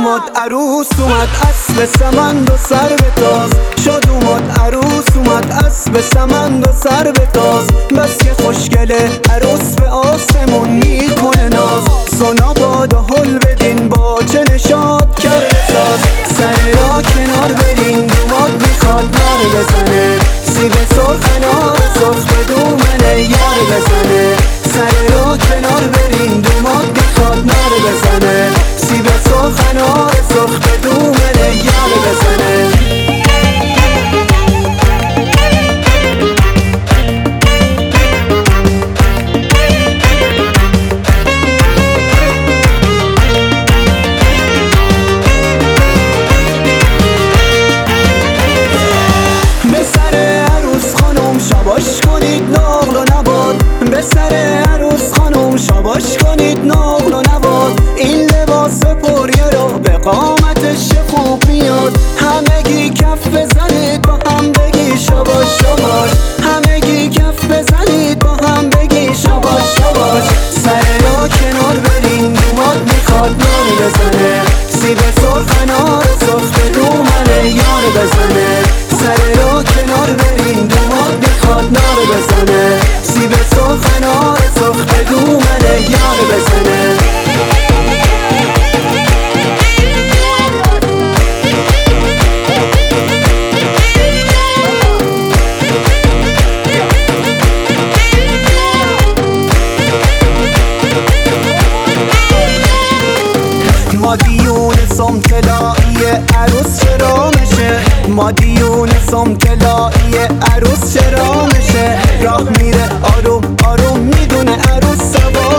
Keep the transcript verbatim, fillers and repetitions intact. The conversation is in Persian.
اومد عروس اومد اسب سمند و سر به تاز شد اومد عروس اومد اسب سمند و سر به تاز بس که خوشگله عروس به آسمون میکنه ناز سونا باد و هل بدین با چه نشاد کرده ساز سر را کنار برین دوماد میخواد نار بزنه سیب سرخ نار سرخ به دومن یار بزنه سر را کنار برین دوماد میخواد نار بزنه سیب سرخ نار سرخ به دومن یار بزنه شاباش کنید نقل و نباد به سر عروس خانم شاباش کنید نقل و نباد این لباس پریه رو به قامتش خوب میاد همگی کف بزنید با هم بگی شاباش شاباش همگی کف بزنید با هم بگی شاباش شاباش سر را کنار برین دوماد میخواد نار بزنه سیب سرخ نار سرخ به دومن یار بزنه سر را کنار برین دوماد میخواد نار بزنه سیب سرخ نار سرخ به دومن یار بزنه ما دیون سمتلایی عروس چرا میشه ما دیون سمتلایی عروس چرا میشه راه میره آروم آروم میدونه عروس سوار